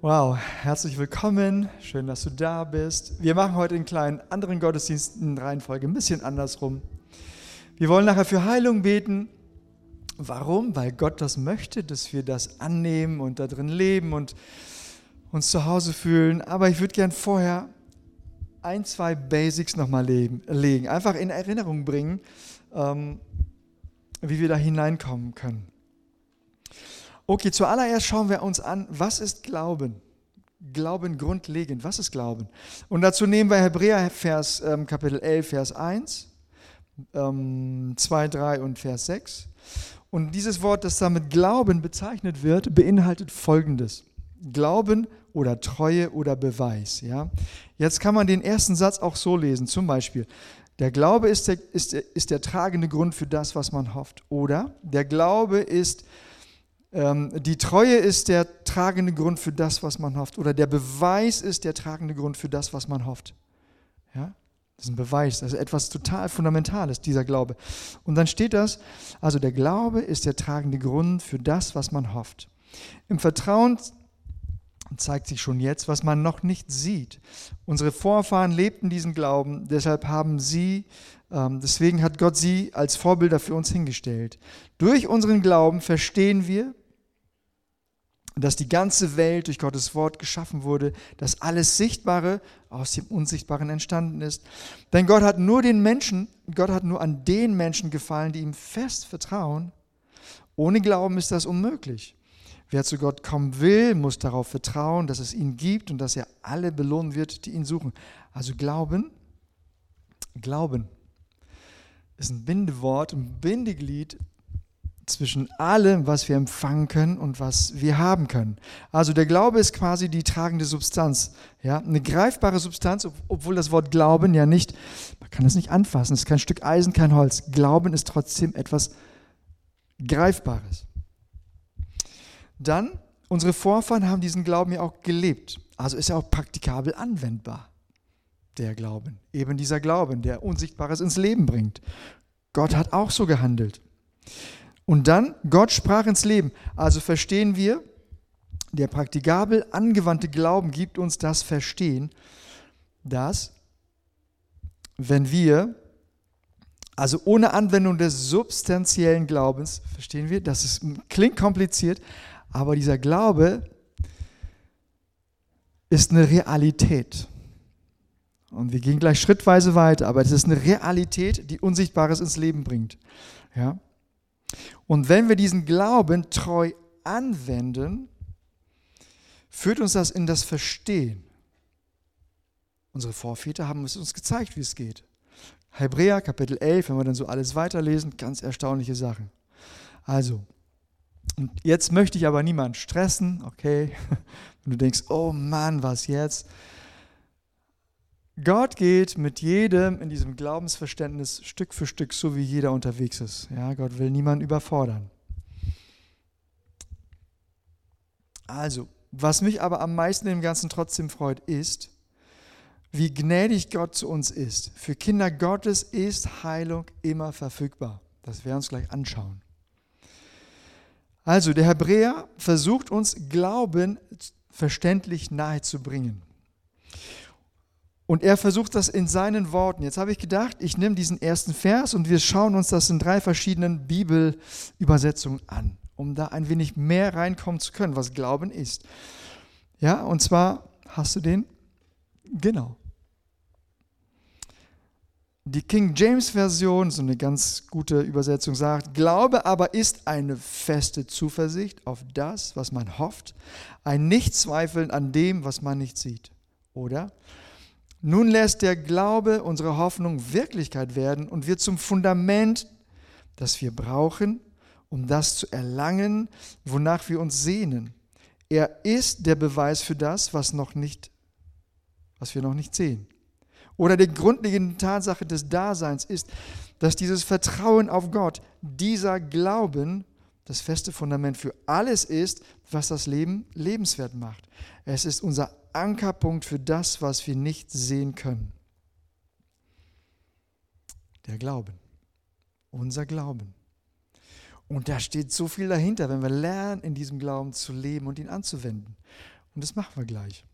Wow, herzlich willkommen. Schön, dass du da bist. Wir machen heute einen kleinen anderen Gottesdienst in Reihenfolge, ein bisschen andersrum. Wir wollen nachher für Heilung beten. Warum? Weil Gott das möchte, dass wir das annehmen und da drin leben und uns zu Hause fühlen. Aber ich würde gern vorher ein, zwei Basics nochmal legen, einfach in Erinnerung bringen, wie wir da hineinkommen können. Okay, zuallererst schauen wir uns an, was ist Glauben? Glauben grundlegend, was ist Glauben? Und dazu nehmen wir Hebräer Kapitel 11, Vers 1, 2, 3 und Vers 6. Und dieses Wort, das damit Glauben bezeichnet wird, beinhaltet Folgendes. Glauben oder Treue oder Beweis. Ja? Jetzt kann man den ersten Satz auch so lesen, zum Beispiel, der Glaube ist der tragende Grund für das, was man hofft. Oder der Glaube ist die Treue ist der tragende Grund für das, was man hofft. Oder der Beweis ist der tragende Grund für das, was man hofft. Ja? Das ist ein Beweis, das ist etwas total Fundamentales, dieser Glaube. Und dann steht das, also der Glaube ist der tragende Grund für das, was man hofft. Im Vertrauen zeigt sich schon jetzt, was man noch nicht sieht. Unsere Vorfahren lebten diesen Glauben, deshalb deswegen hat Gott sie als Vorbilder für uns hingestellt. Durch unseren Glauben verstehen wir, dass die ganze Welt durch Gottes Wort geschaffen wurde, dass alles Sichtbare aus dem Unsichtbaren entstanden ist. Denn Gott hat nur an den Menschen gefallen, die ihm fest vertrauen. Ohne Glauben ist das unmöglich. Wer zu Gott kommen will, muss darauf vertrauen, dass es ihn gibt und dass er alle belohnen wird, die ihn suchen. Also Glauben ist ein Bindewort, ein Bindeglied zwischen allem, was wir empfangen können und was wir haben können. Also der Glaube ist quasi die tragende Substanz, ja, eine greifbare Substanz, obwohl das Wort Glauben ja nicht, man kann es nicht anfassen, es ist kein Stück Eisen, kein Holz. Glauben ist trotzdem etwas Greifbares. Dann, unsere Vorfahren haben diesen Glauben ja auch gelebt, also ist er auch praktikabel anwendbar, der Glauben. Eben dieser Glauben, der Unsichtbares ins Leben bringt. Gott hat auch so gehandelt. Und dann, Gott sprach ins Leben. Also verstehen wir, der praktikabel angewandte Glauben gibt uns das Verstehen, dass, wenn wir, also ohne Anwendung des substanziellen Glaubens, verstehen wir, klingt kompliziert, aber dieser Glaube ist eine Realität. Und wir gehen gleich schrittweise weiter, aber es ist eine Realität, die Unsichtbares ins Leben bringt. Ja? Und wenn wir diesen Glauben treu anwenden, führt uns das in das Verstehen. Unsere Vorväter haben es uns gezeigt, wie es geht. Hebräer Kapitel 11, wenn wir dann so alles weiterlesen, ganz erstaunliche Sachen. Also, und jetzt möchte ich aber niemanden stressen, okay? Wenn du denkst, oh Mann, was jetzt? Gott geht mit jedem in diesem Glaubensverständnis Stück für Stück, so wie jeder unterwegs ist. Ja, Gott will niemanden überfordern. Also, was mich aber am meisten im Ganzen trotzdem freut, ist, wie gnädig Gott zu uns ist. Für Kinder Gottes ist Heilung immer verfügbar. Das werden wir uns gleich anschauen. Also, der Hebräer versucht uns Glauben verständlich nahezubringen. Und er versucht das in seinen Worten. Jetzt habe ich gedacht, ich nehme diesen ersten Vers und wir schauen uns das in 3 verschiedenen Bibelübersetzungen an, um da ein wenig mehr reinkommen zu können, was Glauben ist. Ja, und zwar, hast du den? Genau. Die King James Version, so eine ganz gute Übersetzung, sagt, Glaube aber ist eine feste Zuversicht auf das, was man hofft, ein Nichtzweifeln an dem, was man nicht sieht. Oder? Nun lässt der Glaube unsere Hoffnung Wirklichkeit werden und wird zum Fundament, das wir brauchen, um das zu erlangen, wonach wir uns sehnen. Er ist der Beweis für das, was wir noch nicht sehen. Oder die grundlegende Tatsache des Daseins ist, dass dieses Vertrauen auf Gott, dieser Glauben, das feste Fundament für alles ist, was das Leben lebenswert macht. Es ist unser Ankerpunkt für das, was wir nicht sehen können. Der Glauben. Unser Glauben. Und da steht so viel dahinter, wenn wir lernen, in diesem Glauben zu leben und ihn anzuwenden. Und das machen wir gleich.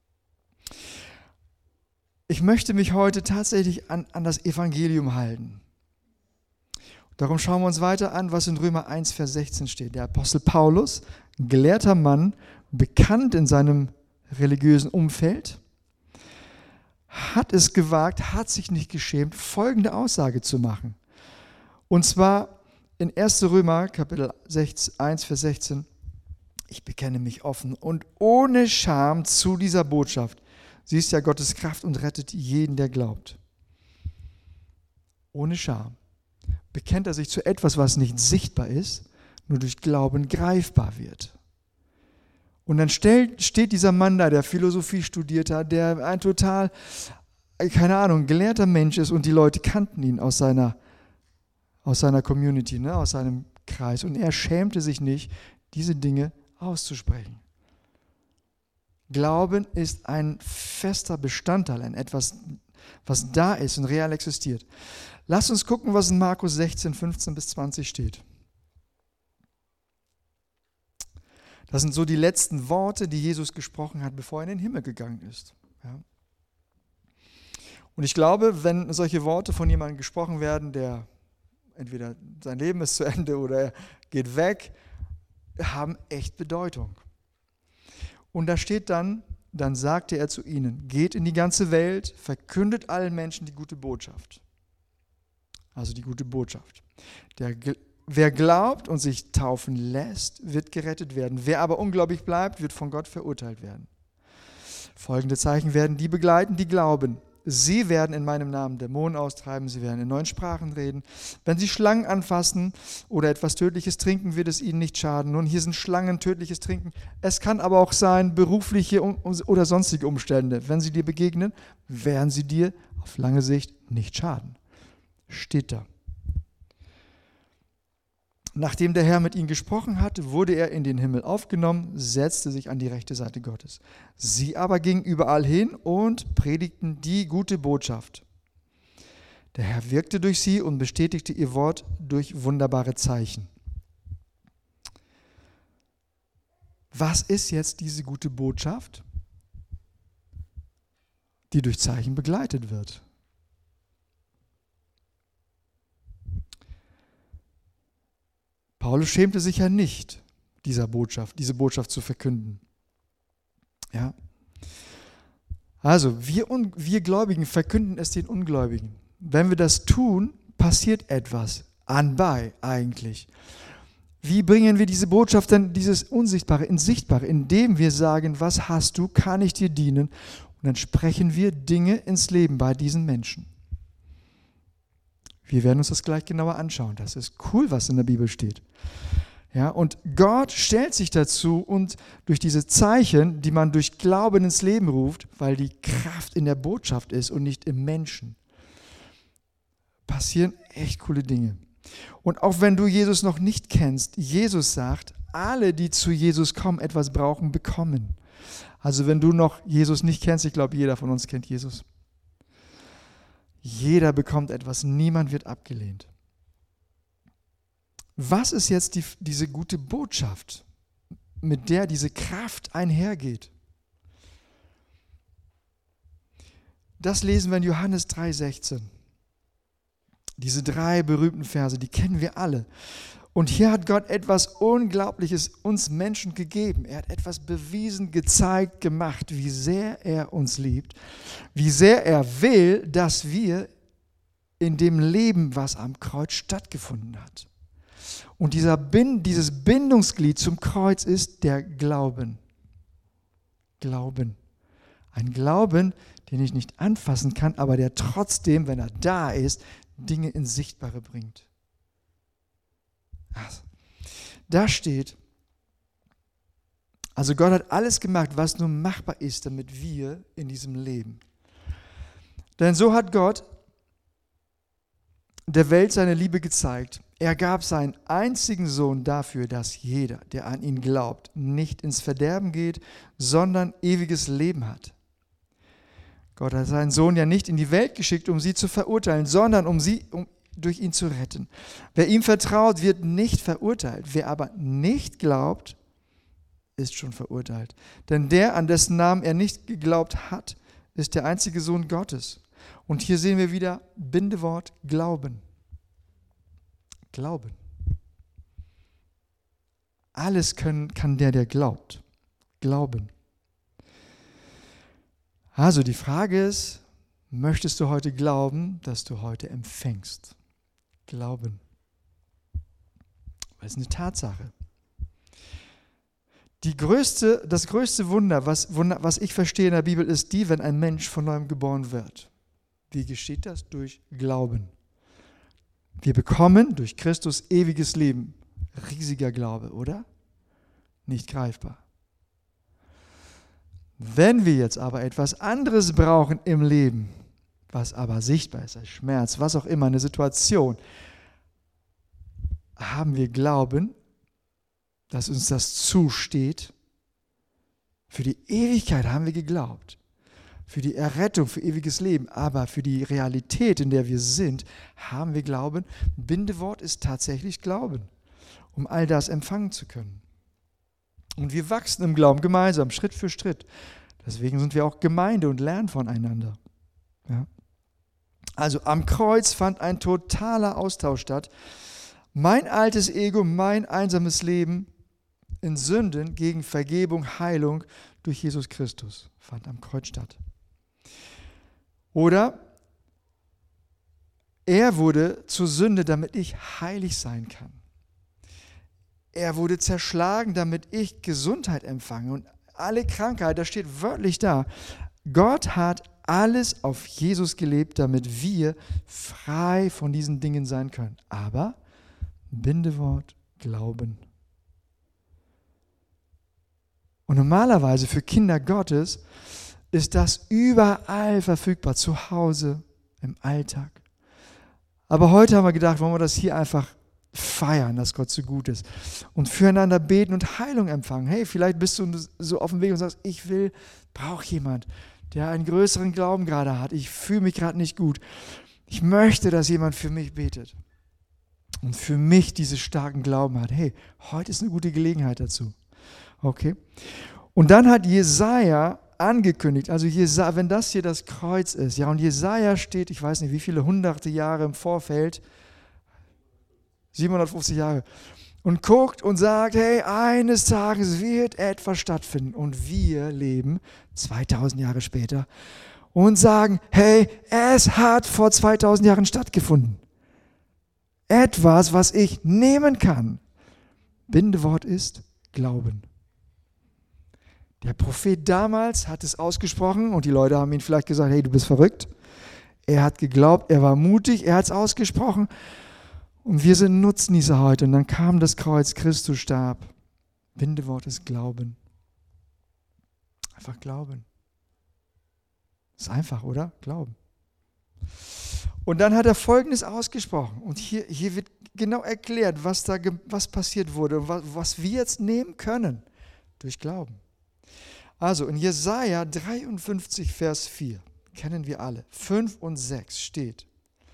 Ich möchte mich heute tatsächlich an das Evangelium halten. Darum schauen wir uns weiter an, was in Römer 1, Vers 16 steht. Der Apostel Paulus, ein gelehrter Mann, bekannt in seinem religiösen Umfeld, hat es gewagt, hat sich nicht geschämt, folgende Aussage zu machen. Und zwar in 1. Römer, Kapitel 1, Vers 16. Ich bekenne mich offen und ohne Scham zu dieser Botschaft. Sie ist ja Gottes Kraft und rettet jeden, der glaubt. Ohne Scham bekennt er sich zu etwas, was nicht sichtbar ist, nur durch Glauben greifbar wird. Und dann steht dieser Mann da, der Philosophie studiert hat, der ein total, keine Ahnung, gelehrter Mensch ist und die Leute kannten ihn aus seiner Community, ne, aus seinem Kreis. Und er schämte sich nicht, diese Dinge auszusprechen. Glauben ist ein fester Bestandteil, ein etwas, was da ist und real existiert. Lasst uns gucken, was in Markus 16, 15 bis 20 steht. Das sind so die letzten Worte, die Jesus gesprochen hat, bevor er in den Himmel gegangen ist. Ja. Und ich glaube, wenn solche Worte von jemandem gesprochen werden, der entweder sein Leben ist zu Ende oder er geht weg, haben echt Bedeutung. Und da steht dann sagte er zu ihnen, geht in die ganze Welt, verkündet allen Menschen die gute Botschaft. Also die gute Botschaft. Wer glaubt und sich taufen lässt, wird gerettet werden. Wer aber ungläubig bleibt, wird von Gott verurteilt werden. Folgende Zeichen werden die begleiten, die glauben. Sie werden in meinem Namen Dämonen austreiben, sie werden in neuen Sprachen reden. Wenn sie Schlangen anfassen oder etwas Tödliches trinken, wird es ihnen nicht schaden. Nun, hier sind Schlangen, tödliches Trinken. Es kann aber auch sein, berufliche oder sonstige Umstände. Wenn sie dir begegnen, werden sie dir auf lange Sicht nicht schaden. Steht da. Nachdem der Herr mit ihnen gesprochen hatte, wurde er in den Himmel aufgenommen, setzte sich an die rechte Seite Gottes. Sie aber gingen überall hin und predigten die gute Botschaft. Der Herr wirkte durch sie und bestätigte ihr Wort durch wunderbare Zeichen. Was ist jetzt diese gute Botschaft, die durch Zeichen begleitet wird? Paulus schämte sich ja nicht, diese Botschaft zu verkünden. Ja. Also, wir Gläubigen verkünden es den Ungläubigen. Wenn wir das tun, passiert etwas anbei eigentlich. Wie bringen wir diese Botschaft dann, dieses Unsichtbare ins Sichtbare? Indem wir sagen, was hast du, kann ich dir dienen? Und dann sprechen wir Dinge ins Leben bei diesen Menschen. Wir werden uns das gleich genauer anschauen. Das ist cool, was in der Bibel steht. Ja, und Gott stellt sich dazu und durch diese Zeichen, die man durch Glauben ins Leben ruft, weil die Kraft in der Botschaft ist und nicht im Menschen, passieren echt coole Dinge. Und auch wenn du Jesus noch nicht kennst, Jesus sagt, alle, die zu Jesus kommen, etwas brauchen, bekommen. Also wenn du noch Jesus nicht kennst, ich glaube, jeder von uns kennt Jesus. Jeder bekommt etwas, niemand wird abgelehnt. Was ist jetzt diese gute Botschaft, mit der diese Kraft einhergeht? Das lesen wir in Johannes 3,16. Diese 3 berühmten Verse, die kennen wir alle. Und hier hat Gott etwas Unglaubliches uns Menschen gegeben. Er hat etwas bewiesen, gezeigt, gemacht, wie sehr er uns liebt, wie sehr er will, dass wir in dem leben, was am Kreuz stattgefunden hat. Und dieses Bindungsglied zum Kreuz ist der Glauben. Glauben. Ein Glauben, den ich nicht anfassen kann, aber der trotzdem, wenn er da ist, Dinge ins Sichtbare bringt. Also, da steht, also Gott hat alles gemacht, was nur machbar ist, damit wir in diesem leben. Denn so hat Gott der Welt seine Liebe gezeigt. Er gab seinen einzigen Sohn dafür, dass jeder, der an ihn glaubt, nicht ins Verderben geht, sondern ewiges Leben hat. Gott hat seinen Sohn ja nicht in die Welt geschickt, um sie zu verurteilen, sondern um durch ihn zu retten. Wer ihm vertraut, wird nicht verurteilt. Wer aber nicht glaubt, ist schon verurteilt. Denn der, an dessen Namen er nicht geglaubt hat, ist der einzige Sohn Gottes. Und hier sehen wir wieder Bindewort Glauben. Glauben. Alles kann der glaubt. Glauben. Also die Frage ist, möchtest du heute glauben, dass du heute empfängst? Glauben. Das ist eine Tatsache. Das größte Wunder, was ich verstehe in der Bibel, ist wenn ein Mensch von neuem geboren wird. Wie geschieht das? Durch Glauben. Wir bekommen durch Christus ewiges Leben. Riesiger Glaube, oder? Nicht greifbar. Wenn wir jetzt aber etwas anderes brauchen im Leben, was aber sichtbar ist, als Schmerz, was auch immer, eine Situation, haben wir Glauben, dass uns das zusteht. Für die Ewigkeit haben wir geglaubt. Für die Errettung, für ewiges Leben. Aber für die Realität, in der wir sind, haben wir Glauben. Bindewort ist tatsächlich Glauben, um all das empfangen zu können. Und wir wachsen im Glauben gemeinsam, Schritt für Schritt. Deswegen sind wir auch Gemeinde und lernen voneinander. Ja. Also am Kreuz fand ein totaler Austausch statt. Mein altes Ego, mein einsames Leben in Sünden gegen Vergebung, Heilung durch Jesus Christus fand am Kreuz statt. Oder er wurde zur Sünde, damit ich heilig sein kann. Er wurde zerschlagen, damit ich Gesundheit empfange. Und alle Krankheit, das steht wörtlich da. Gott hat alles auf Jesus gelebt, damit wir frei von diesen Dingen sein können. Aber Bindewort Glauben. Und normalerweise für Kinder Gottes ist das überall verfügbar, zu Hause, im Alltag. Aber heute haben wir gedacht, wollen wir das hier einfach feiern, dass Gott so gut ist und füreinander beten und Heilung empfangen. Hey, vielleicht bist du so auf dem Weg und sagst, brauche jemand, der einen größeren Glauben gerade hat. Ich fühle mich gerade nicht gut. Ich möchte, dass jemand für mich betet und für mich diesen starken Glauben hat. Hey, heute ist eine gute Gelegenheit dazu. Okay? Und dann hat Jesaja angekündigt, also wenn das hier das Kreuz ist, ja, und Jesaja steht, ich weiß nicht, wie viele hunderte Jahre im Vorfeld, 750 Jahre, und guckt und sagt, hey, eines Tages wird etwas stattfinden. Und wir leben 2000 Jahre später und sagen, hey, es hat vor 2000 Jahren stattgefunden. Etwas, was ich nehmen kann. Bindewort ist Glauben. Der Prophet damals hat es ausgesprochen und die Leute haben ihm vielleicht gesagt, hey, du bist verrückt. Er hat geglaubt, er war mutig, er hat es ausgesprochen. Und wir sind Nutznießer heute. Und dann kam das Kreuz, Christus starb. Bindewort ist Glauben. Einfach Glauben. Ist einfach, oder? Glauben. Und dann hat er Folgendes ausgesprochen. Und hier wird genau erklärt, was passiert wurde, was wir jetzt nehmen können durch Glauben. Also in Jesaja 53, Vers 4, kennen wir alle, 5 und 6 steht: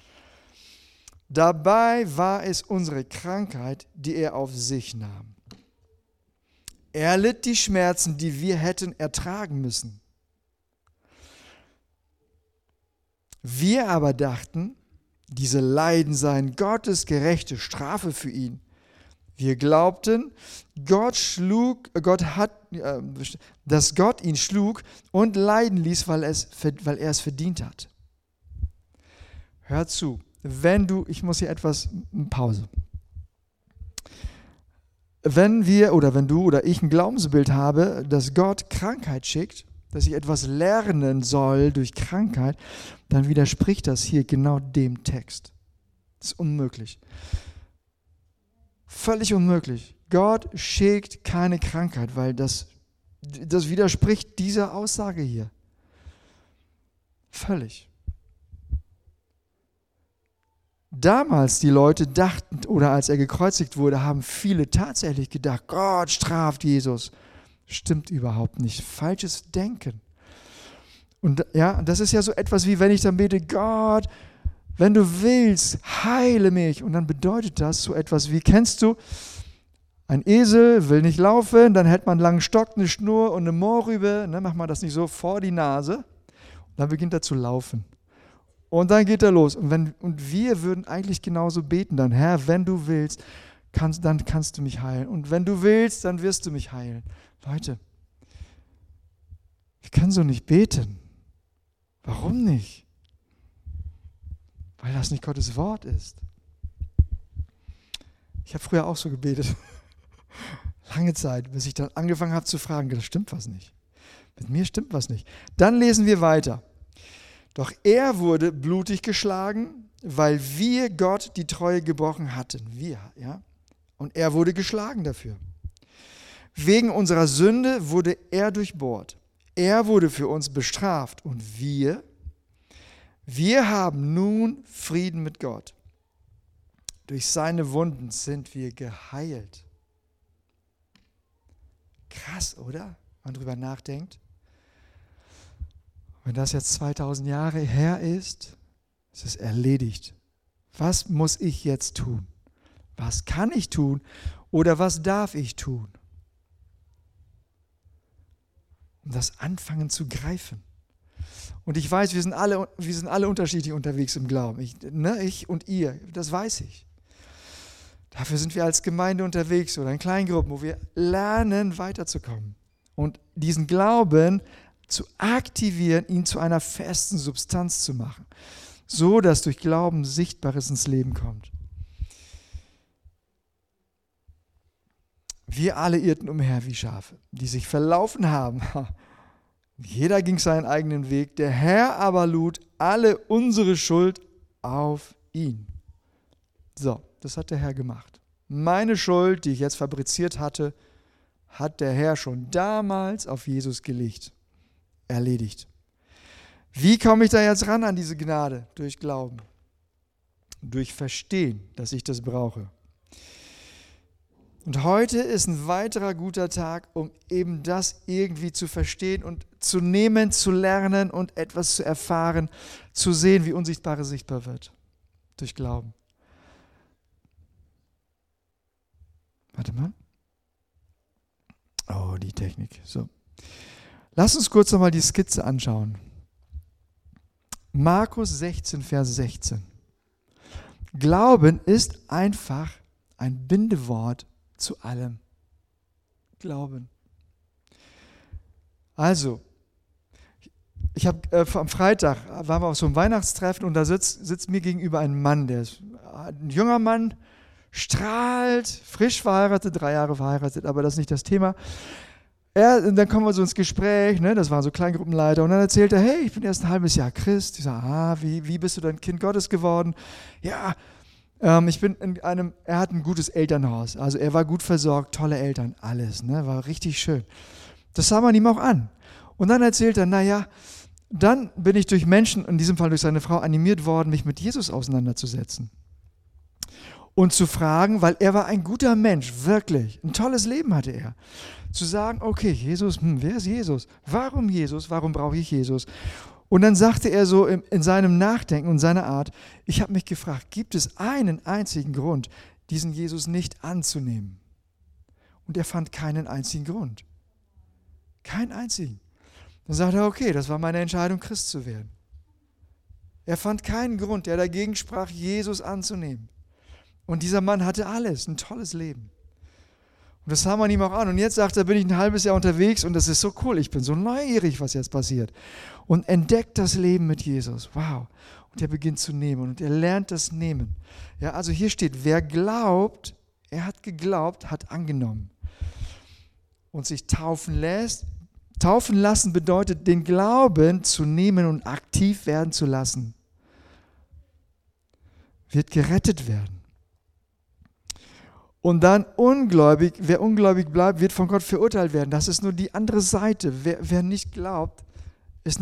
Dabei war es unsere Krankheit, die er auf sich nahm. Er litt die Schmerzen, die wir hätten ertragen müssen. Wir aber dachten, diese Leiden seien Gottes gerechte Strafe für ihn. Wir glaubten, dass Gott ihn schlug und leiden ließ, weil er es verdient hat. Hör zu. Ich muss hier etwas, Pause. Wenn du oder ich ein Glaubensbild habe, dass Gott Krankheit schickt, dass ich etwas lernen soll durch Krankheit, dann widerspricht das hier genau dem Text. Das ist unmöglich. Völlig unmöglich. Gott schickt keine Krankheit, weil das widerspricht dieser Aussage hier. Völlig. Damals die Leute dachten, oder als er gekreuzigt wurde, haben viele tatsächlich gedacht, Gott straft Jesus. Stimmt überhaupt nicht. Falsches Denken. Und ja, das ist ja so etwas wie, wenn ich dann bete, Gott, wenn du willst, heile mich. Und dann bedeutet das so etwas wie, kennst du, Ein Esel will nicht laufen, dann hält man einen langen Stock, eine Schnur und eine Mohrrübe, ne, macht man das nicht so vor die Nase, und dann beginnt er zu laufen. Und dann geht er los. Und wir würden eigentlich genauso beten dann, Herr, wenn du willst, dann kannst du mich heilen. Und wenn du willst, dann wirst du mich heilen. Leute, wir können so nicht beten. Warum nicht? Weil das nicht Gottes Wort ist. Ich habe früher auch so gebetet. Lange Zeit, bis ich dann angefangen habe zu fragen, da stimmt was nicht. Mit mir stimmt was nicht. Dann lesen wir weiter. Doch er wurde blutig geschlagen, weil wir Gott die Treue gebrochen hatten. Wir, ja. Und er wurde geschlagen dafür. Wegen unserer Sünde wurde er durchbohrt. Er wurde für uns bestraft. Und wir haben nun Frieden mit Gott. Durch seine Wunden sind wir geheilt. Krass, oder? Wenn man drüber nachdenkt. Wenn das jetzt 2000 Jahre her ist, ist es erledigt. Was muss ich jetzt tun? Was kann ich tun oder was darf ich tun? Um das anfangen zu greifen. Und ich weiß, wir sind alle unterschiedlich unterwegs im Glauben. Ich und ihr, das weiß ich. Dafür sind wir als Gemeinde unterwegs oder in Kleingruppen, wo wir lernen, weiterzukommen. Und diesen Glauben zu aktivieren, ihn zu einer festen Substanz zu machen, so dass durch Glauben Sichtbares ins Leben kommt. Wir alle irrten umher wie Schafe, die sich verlaufen haben. Jeder ging seinen eigenen Weg, der Herr aber lud alle unsere Schuld auf ihn. So, das hat der Herr gemacht. Meine Schuld, die ich jetzt fabriziert hatte, hat der Herr schon damals auf Jesus gelegt. Erledigt. Wie komme ich da jetzt ran an diese Gnade? Durch Glauben. Durch Verstehen, dass ich das brauche. Und heute ist ein weiterer guter Tag, um eben das irgendwie zu verstehen und zu nehmen, zu lernen und etwas zu erfahren, zu sehen, wie Unsichtbares sichtbar wird. Durch Glauben. Warte mal. Oh, die Technik. So. Lass uns kurz nochmal die Skizze anschauen. Markus 16, Vers 16. Glauben ist einfach ein Bindewort zu allem. Glauben. Also, ich habe am Freitag waren wir auf so einem Weihnachtstreffen und da sitzt mir gegenüber ein Mann, der ist ein junger Mann, strahlt, frisch verheiratet, 3 Jahre verheiratet, aber das ist nicht das Thema. Und dann kommen wir so ins Gespräch, ne? Das waren so Kleingruppenleiter, und dann erzählt er, hey, ich bin erst ein halbes Jahr Christ. Ich sage, wie bist du dann Kind Gottes geworden? Ja, ich bin er hat ein gutes Elternhaus, also er war gut versorgt, tolle Eltern, alles, ne? War richtig schön. Das sah man ihm auch an. Und dann erzählt er, dann bin ich durch Menschen, in diesem Fall durch seine Frau, animiert worden, mich mit Jesus auseinanderzusetzen. Und zu fragen, weil er war ein guter Mensch, wirklich, ein tolles Leben hatte er. Zu sagen, okay, Jesus, wer ist Jesus? Warum Jesus? Warum brauche ich Jesus? Und dann sagte er so in seinem Nachdenken und seiner Art, ich habe mich gefragt, gibt es einen einzigen Grund, diesen Jesus nicht anzunehmen? Und er fand keinen einzigen Grund. Keinen einzigen. Dann sagte er, okay, das war meine Entscheidung, Christ zu werden. Er fand keinen Grund, der dagegen sprach, Jesus anzunehmen. Und dieser Mann hatte alles, ein tolles Leben. Und das sah man ihm auch an. Und jetzt sagt er, bin ich ein halbes Jahr unterwegs und das ist so cool. Ich bin so neugierig, was jetzt passiert. Und entdeckt das Leben mit Jesus. Wow. Und er beginnt zu nehmen und er lernt das Nehmen. Ja, also hier steht, wer glaubt, er hat geglaubt, hat angenommen. Und sich taufen lässt. Taufen lassen bedeutet, den Glauben zu nehmen und aktiv werden zu lassen. Wird gerettet werden. Und dann wer ungläubig bleibt, wird von Gott verurteilt werden. Das ist nur die andere Seite. Wer nicht glaubt, ist ein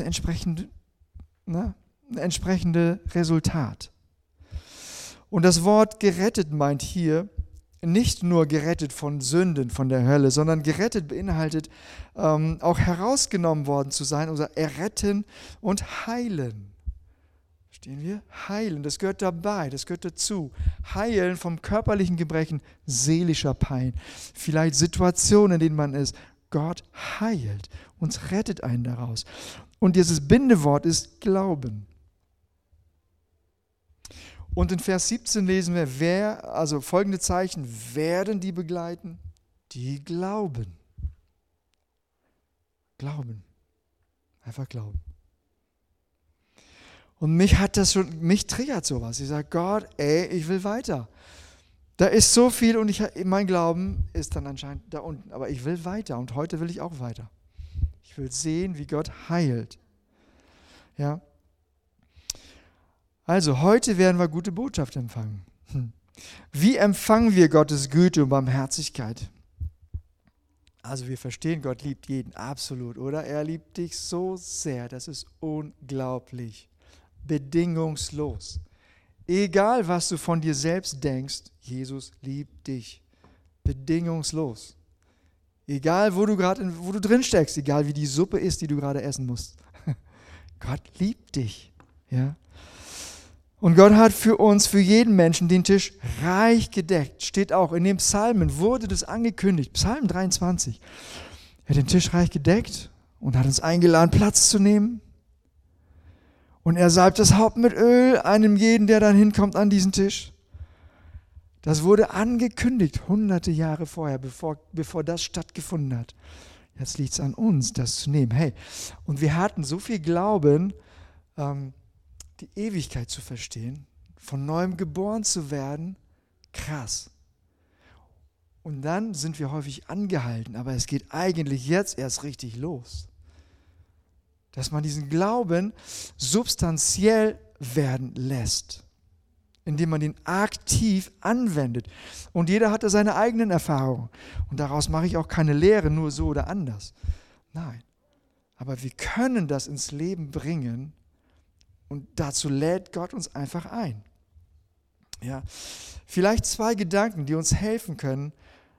entsprechendes Resultat. Und das Wort gerettet meint hier nicht nur gerettet von Sünden, von der Hölle, sondern gerettet beinhaltet auch herausgenommen worden zu sein oder erretten und heilen. Verstehen wir? Heilen, das gehört dabei, das gehört dazu. Heilen vom körperlichen Gebrechen, seelischer Pein. Vielleicht Situationen, in denen man ist. Gott heilt, uns rettet einen daraus. Und dieses Bindewort ist Glauben. Und in Vers 17 lesen wir, also folgende Zeichen werden die begleiten, die glauben. Glauben. Einfach glauben. Und mich triggert sowas. Ich sage, Gott, ich will weiter. Da ist so viel und mein Glauben ist dann anscheinend da unten. Aber ich will weiter und heute will ich auch weiter. Ich will sehen, wie Gott heilt. Ja. Also, heute werden wir gute Botschaft empfangen. Wie empfangen wir Gottes Güte und Barmherzigkeit? Also wir verstehen, Gott liebt jeden, absolut, oder? Er liebt dich so sehr, das ist unglaublich. Bedingungslos. Egal, was du von dir selbst denkst, Jesus liebt dich. Bedingungslos. Egal, wo du drin steckst, egal wie die Suppe ist, die du gerade essen musst. Gott liebt dich. Ja? Und Gott hat für uns, für jeden Menschen den Tisch reich gedeckt. Steht auch in den Psalmen, wurde das angekündigt. Psalm 23. Er hat den Tisch reich gedeckt und hat uns eingeladen, Platz zu nehmen. Und er salbt das Haupt mit Öl, einem jeden, der dann hinkommt an diesen Tisch. Das wurde angekündigt, hunderte Jahre vorher, bevor das stattgefunden hat. Jetzt liegt es an uns, das zu nehmen. Hey, und wir hatten so viel Glauben, die Ewigkeit zu verstehen, von Neuem geboren zu werden, krass. Und dann sind wir häufig angehalten, aber es geht eigentlich jetzt erst richtig los. Dass man diesen Glauben substanziell werden lässt, indem man den aktiv anwendet. Und jeder hatte seine eigenen Erfahrungen. Und daraus mache ich auch keine Lehre, nur so oder anders. Nein. Aber wir können das ins Leben bringen und dazu lädt Gott uns einfach ein. Ja. Vielleicht 2 Gedanken, die uns helfen können,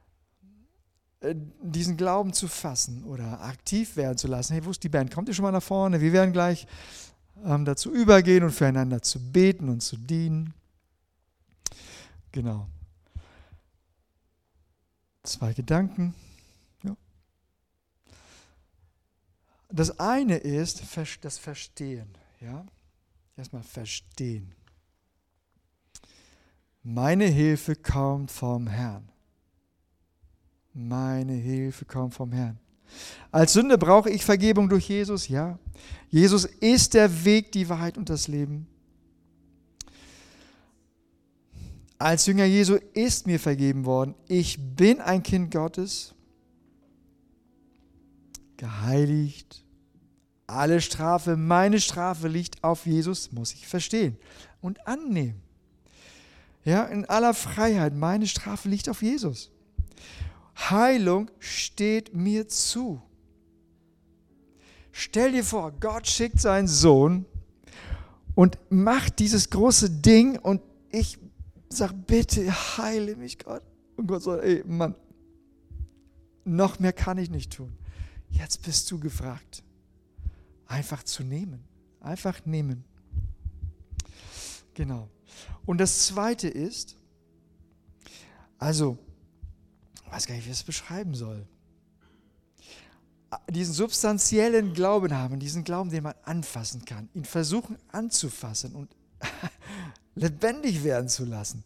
diesen Glauben zu fassen oder aktiv werden zu lassen. Hey, wo ist die Band? Kommt ihr schon mal nach vorne? Wir werden gleich dazu übergehen und füreinander zu beten und zu dienen. Genau. 2 Gedanken. Ja. Das eine ist das Verstehen. Ja? Erstmal verstehen. Meine Hilfe kommt vom Herrn. Meine Hilfe kommt vom Herrn. Als Sünder brauche ich Vergebung durch Jesus, ja. Jesus ist der Weg, die Wahrheit und das Leben. Als Jünger Jesu ist mir vergeben worden. Ich bin ein Kind Gottes, geheiligt. Alle Strafe, meine Strafe liegt auf Jesus, muss ich verstehen und annehmen. Ja, in aller Freiheit, meine Strafe liegt auf Jesus. Heilung steht mir zu. Stell dir vor, Gott schickt seinen Sohn und macht dieses große Ding und ich sage, bitte heile mich, Gott. Und Gott sagt, ey Mann, noch mehr kann ich nicht tun. Jetzt bist du gefragt. Einfach zu nehmen. Einfach nehmen. Genau. Und das Zweite ist, also, ich weiß gar nicht, wie ich das beschreiben soll. Diesen substanziellen Glauben haben, diesen Glauben, den man anfassen kann, ihn versuchen anzufassen und lebendig werden zu lassen.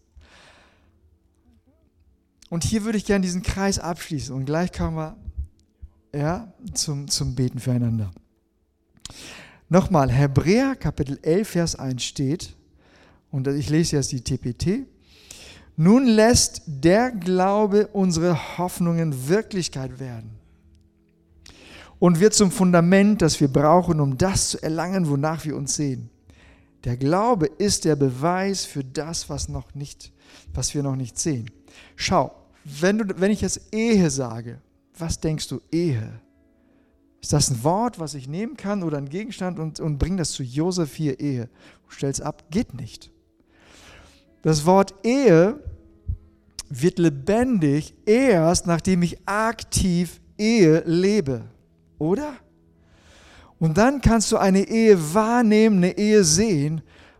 Und hier würde ich gerne diesen Kreis abschließen und gleich kommen wir zum Beten füreinander. Nochmal, Hebräer Kapitel 11, Vers 1 steht, und ich lese jetzt die TPT, nun lässt der Glaube unsere Hoffnungen Wirklichkeit werden und wird zum Fundament, das wir brauchen, um das zu erlangen, wonach wir uns sehen. Der Glaube ist der Beweis für das, was wir noch nicht sehen. Schau, wenn ich jetzt Ehe sage, was denkst du, Ehe? Ist das ein Wort, was ich nehmen kann oder ein Gegenstand und bring das zu Josef hier, Ehe? Du stellst ab, geht nicht. Das Wort Ehe wird lebendig erst, nachdem ich aktiv Ehe lebe, oder? Und dann kannst du eine Ehe wahrnehmen, eine Ehe sehen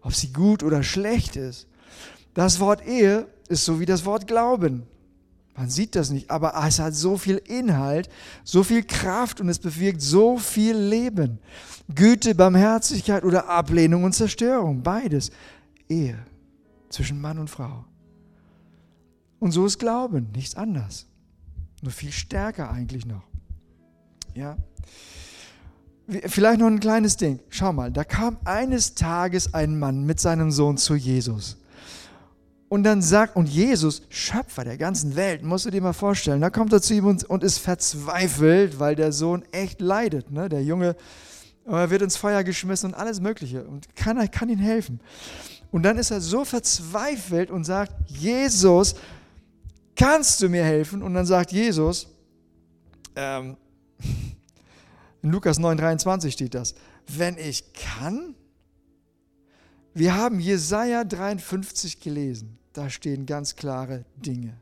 ob sie gut oder schlecht ist. Das Wort Ehe ist so wie das Wort Glauben. Man sieht das nicht, aber es hat so viel Inhalt, so viel Kraft und es bewirkt so viel Leben. Güte, Barmherzigkeit oder Ablehnung und Zerstörung, beides. Ehe zwischen Mann und Frau. Und so ist Glauben, nichts anderes. Nur viel stärker eigentlich noch. Ja. Vielleicht noch ein kleines Ding. Schau mal, da kam eines Tages ein Mann mit seinem Sohn zu Jesus. Und dann und Jesus, Schöpfer der ganzen Welt, musst du dir mal vorstellen, da kommt er zu ihm und ist verzweifelt, weil der Sohn echt leidet. Ne? Der Junge wird ins Feuer geschmissen und alles Mögliche und keiner kann ihm helfen. Und dann ist er so verzweifelt und sagt, Jesus, kannst du mir helfen? Und dann sagt Jesus, in Lukas 9,23 steht das, wenn ich kann? Wir haben Jesaja 53 gelesen. Da stehen ganz klare Dinge.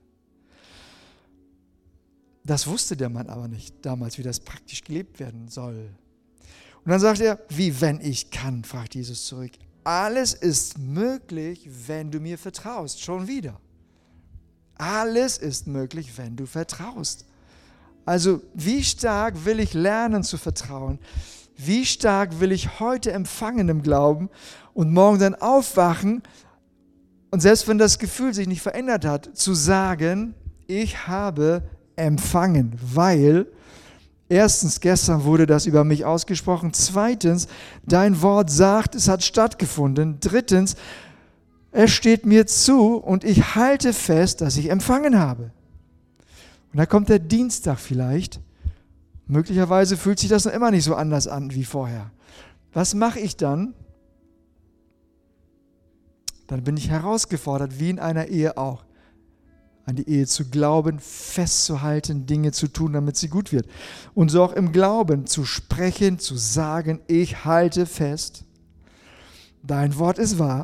Das wusste der Mann aber nicht damals, wie das praktisch gelebt werden soll. Und dann sagt er, wie wenn ich kann, fragt Jesus zurück. Alles ist möglich, wenn du mir vertraust. Schon wieder. Alles ist möglich, wenn du vertraust. Also, wie stark will ich lernen zu vertrauen? Wie stark will ich heute empfangen im Glauben und morgen dann aufwachen und selbst wenn das Gefühl sich nicht verändert hat, zu sagen, ich habe empfangen, weil erstens, gestern wurde das über mich ausgesprochen, zweitens, dein Wort sagt, es hat stattgefunden, drittens, es steht mir zu und ich halte fest, dass ich empfangen habe. Und da kommt der Dienstag vielleicht. Möglicherweise fühlt sich das noch immer nicht so anders an wie vorher. Was mache ich dann? Dann bin ich herausgefordert, wie in einer Ehe auch, an die Ehe zu glauben, festzuhalten, Dinge zu tun, damit sie gut wird. Und so auch im Glauben zu sprechen, zu sagen, ich halte fest, dein Wort ist wahr.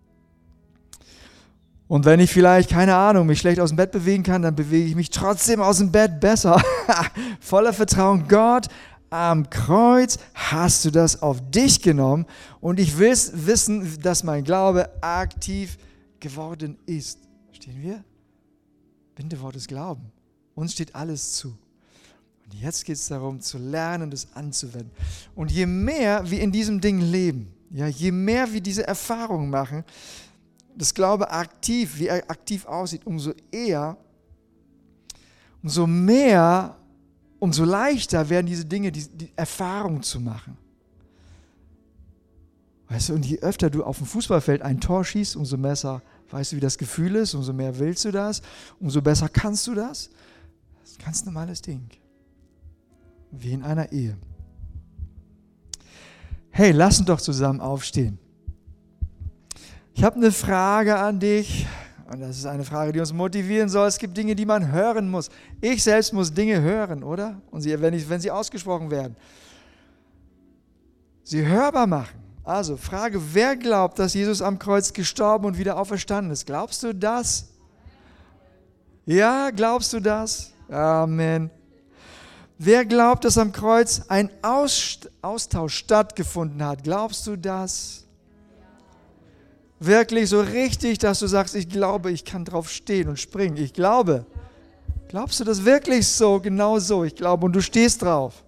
Und wenn ich vielleicht, keine Ahnung, mich schlecht aus dem Bett bewegen kann, dann bewege ich mich trotzdem aus dem Bett besser. Voller Vertrauen, Gott, am Kreuz hast du das auf dich genommen und ich will wissen, dass mein Glaube aktiv geworden ist. Verstehen wir? Bindewort ist Glauben. Uns steht alles zu. Und jetzt geht es darum, zu lernen, das anzuwenden. Und je mehr wir in diesem Ding leben, ja, je mehr wir diese Erfahrungen machen, das Glaube aktiv, wie er aktiv aussieht, umso eher, umso mehr, umso leichter werden diese Dinge, die Erfahrung zu machen. Weißt du, und je öfter du auf dem Fußballfeld ein Tor schießt, umso besser weißt du, wie das Gefühl ist, umso mehr willst du das, umso besser kannst du das. Das ist ein ganz normales Ding. Wie in einer Ehe. Hey, lass uns doch zusammen aufstehen. Ich habe eine Frage an dich und das ist eine Frage, die uns motivieren soll. Es gibt Dinge, die man hören muss. Ich selbst muss Dinge hören, oder? Und wenn sie ausgesprochen werden, sie hörbar machen. Also Frage, wer glaubt, dass Jesus am Kreuz gestorben und wieder auferstanden ist? Glaubst du das? Ja, glaubst du das? Amen. Wer glaubt, dass am Kreuz ein Austausch stattgefunden hat? Glaubst du das? Wirklich so richtig, dass du sagst, ich glaube, ich kann drauf stehen und springen. Ich glaube. Glaubst du das wirklich so, genau so? Ich glaube und du stehst drauf.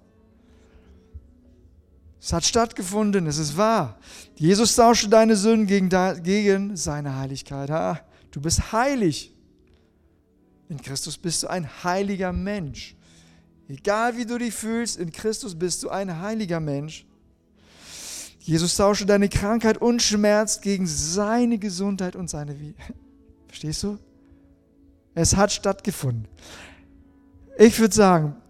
Es hat stattgefunden, es ist wahr. Jesus tauschte deine Sünden gegen seine Heiligkeit. Du bist heilig. In Christus bist du ein heiliger Mensch. Egal wie du dich fühlst, in Christus bist du ein heiliger Mensch. Jesus tauschte deine Krankheit und Schmerz gegen seine Gesundheit und seine Wie. Verstehst du? Es hat stattgefunden. Ich würde sagen,